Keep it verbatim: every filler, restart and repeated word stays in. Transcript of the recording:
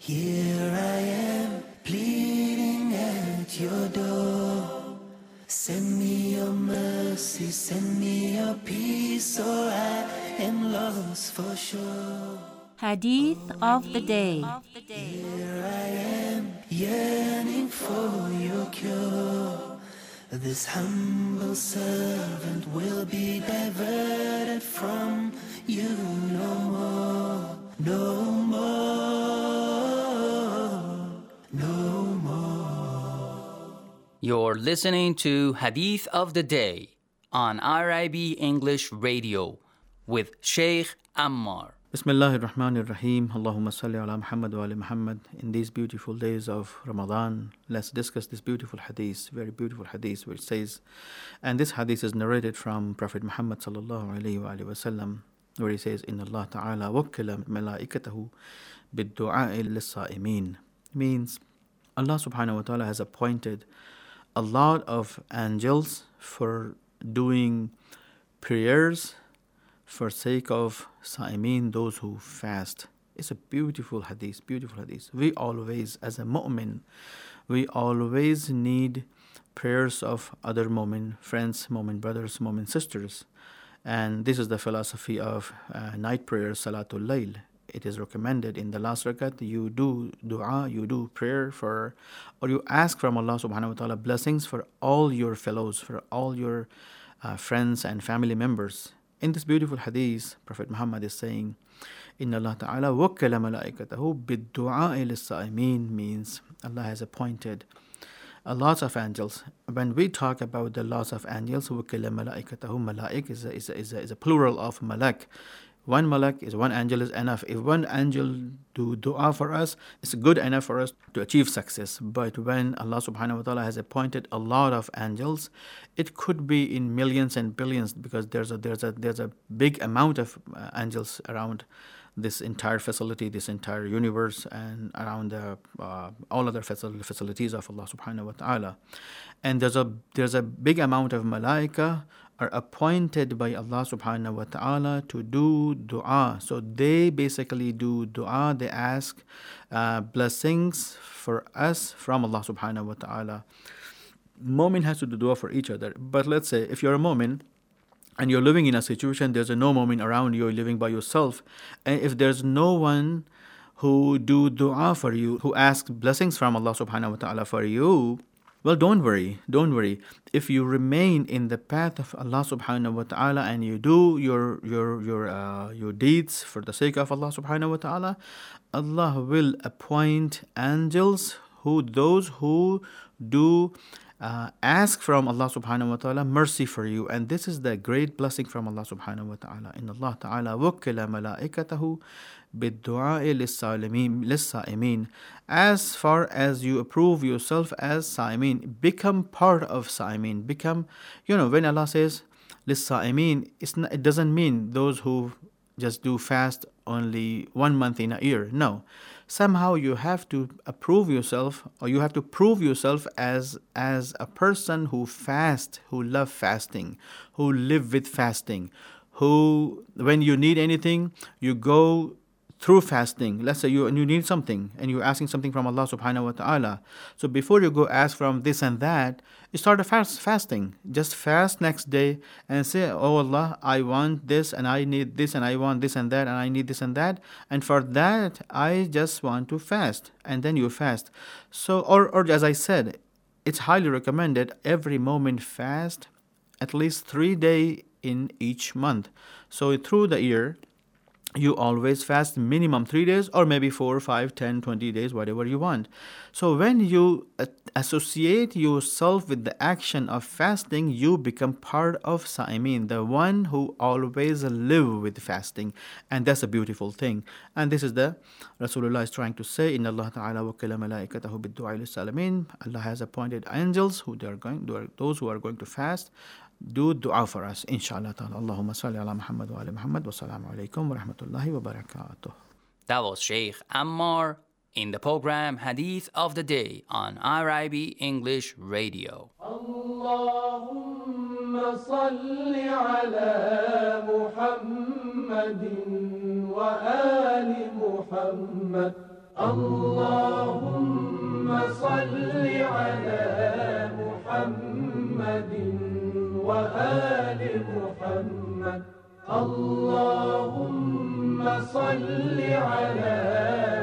Here I am, pleading at your door. Send me your mercy, send me your peace, or I am lost for sure. Hadith of the day. Here I am, yearning for your cure. This humble servant will be diverted from you no more, no more, no more. You're listening to Hadith of the Day on R I B English Radio with Sheikh Ammar. Bismillahir Rahmanir Rahim. Allahumma salli ala Muhammad wa ali Muhammad. In these beautiful days of Ramadan, let's discuss this beautiful hadith, very beautiful hadith, which says, and this hadith is narrated from Prophet Muhammad sallallahu alayhi wa alihi wa sallam, where he says, Inna Allah ta'ala wakkala malaikatahu bid-du'a'i lis-sa'imin. Means Allah subhanahu wa ta'ala has appointed a lot of angels for doing prayers for sake of Sa'imin, those who fast. It's a beautiful hadith, beautiful hadith. We always, as a mu'min, we always need prayers of other mu'min friends, mu'min brothers, mu'min sisters. And this is the philosophy of uh, night prayers, Salatul Layl. It is recommended in the last rakat, you do dua, you do prayer for, or you ask from Allah subhanahu wa ta'ala blessings for all your fellows, for all your uh, friends and family members. In this beautiful hadith, Prophet Muhammad is saying, Inna Allah ta'ala wakkala malaikatahu bid-du'a'i lis-sa'imin, means Allah has appointed a lot of angels. When we talk about the lots of angels, wakkala malaikatahu, malaik is a, is, a, is, a, is a plural of malak. One malak is one angel is enough. If one angel do dua for us, it's good enough for us to achieve success. But when Allah subhanahu wa ta'ala has appointed a lot of angels, it could be in millions and billions, because there's a there's a there's a big amount of uh, angels around this entire facility, this entire universe, and around the, uh, all other facil- facilities of Allah subhanahu wa ta'ala. And there's a there's a big amount of malaika are appointed by Allah subhanahu wa ta'ala to do dua. So they basically do dua, they ask uh, blessings for us from Allah subhanahu wa ta'ala. Mu'min has to do dua for each other. But let's say if you're a mu'min and you're living in a situation, there's a no mu'min around you, you're living by yourself, and if there's no one who do dua for you, who asks blessings from Allah subhanahu wa ta'ala for you, well, don't worry, don't worry. If you remain in the path of Allah subhanahu wa ta'ala and you do your your your uh, your deeds for the sake of Allah subhanahu wa ta'ala, Allah will appoint angels who those who do uh, ask from Allah subhanahu wa ta'ala mercy for you. And this is the great blessing from Allah subhanahu wa ta'ala. In Allah ta'ala wakkala malaikatahu bid-du'a'i lis-sa'imin. As far as you approve yourself as Sa'imin, become part of Sa'imin. Become, you know, when Allah says lis-sa'imin, it's not, it doesn't mean those who just do fast only one month in a year. No. Somehow you have to approve yourself, or you have to prove yourself as as a person who fast, who love fasting, who live with fasting, who, when you need anything, you go through fasting. Let's say you you need something and you're asking something from Allah subhanahu wa ta'ala. So before you go ask from this and that, you start a fast fasting. Just fast next day and say, oh Allah, I want this and I need this and I want this and that and I need this and that. And for that, I just want to fast. And then you fast. So, or, or as I said, it's highly recommended every moment fast at least three days in each month. So through the year, you always fast minimum three days or maybe four, five, ten, twenty days, whatever you want. So when you associate yourself with the action of fasting, you become part of Sa'imin, the one who always live with fasting. And that's a beautiful thing. And this is the Rasulullah is trying to say, Inna Allah ta'ala wakkala malaikatahu bid-du'a lis-sa'imin. Allah has appointed angels who they are going, those who are going to fast. Do dua for us, inshallah ta'ala. Allahumma salli ala Muhammad wa ali Muhammad wa salamu alaykum wa rahmatullahi wa barakatuh. That was Sheikh Ammar in the program Hadith of the Day on R I B English Radio. Allahumma salli ala Muhammadin wa ali Muhammad اللهم صل على محمد وآل محمد اللهم صل على